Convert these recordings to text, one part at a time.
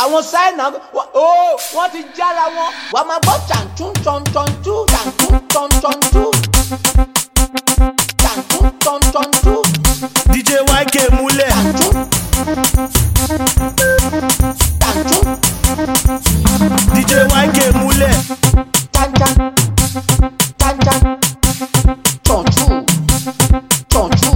àwọn sáìnà wọ́n ti jára wọn wà á máa gbọ́ tàǹtún tọ̀ntọ̀ntún tàǹtún tọ̀ntọ̀ntún tàǹtún tọ̀ntọ̀ntún. DJ YK múlẹ̀. tàǹtún DJ YK múlẹ̀. tàǹtàn tàǹtàn tọ̀ntún tọ̀ntún.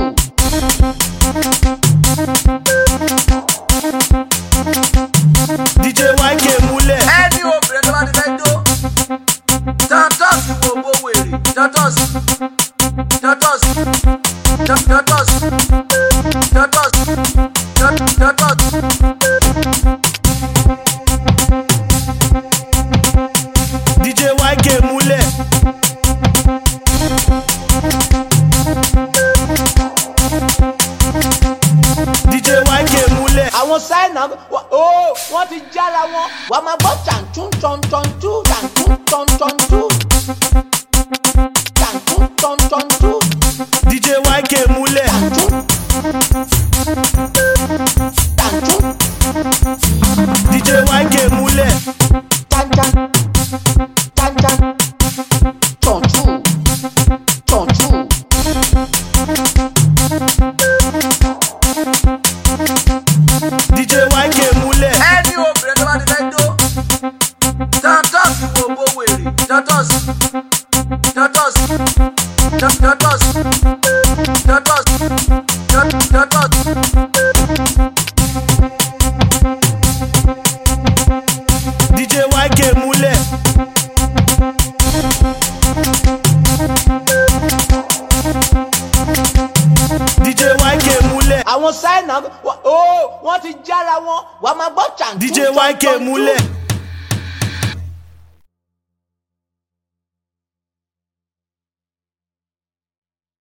DJ YK múlẹ̀. ẹni obìnrin tó bá ti fẹ́ jó Tantos wo bó wèrè Tantos Tantos Tantos Tantos Tantos. DJ YK múlẹ̀. DJ YK múlẹ̀. àwọn sáìnà wọ́n ti jára wọn wà á máa gbọ́ tàǹtún tọ̀ntọ̀ntún tàǹtún tọ̀ntọ̀ntún tàǹtún tọ̀ntọ̀ntún. DJ YK múlẹ̀. tàǹtún DJ YK múlẹ̀. tàǹtàn tàǹtàn tọ̀ntún tọ̀ntún. DJ YK múlẹ̀. ẹni obìnrin tó bá ti fẹ́ jó Tantos wo bó wèrè Tantos Tantos Tantos Tantos Tantos. DJ YK múlẹ̀. DJ YK múlẹ̀. àwọn sáìnà wọ́n ti jára wọn wà á máa gbọ́ tàǹtún DJ YK múlẹ̀.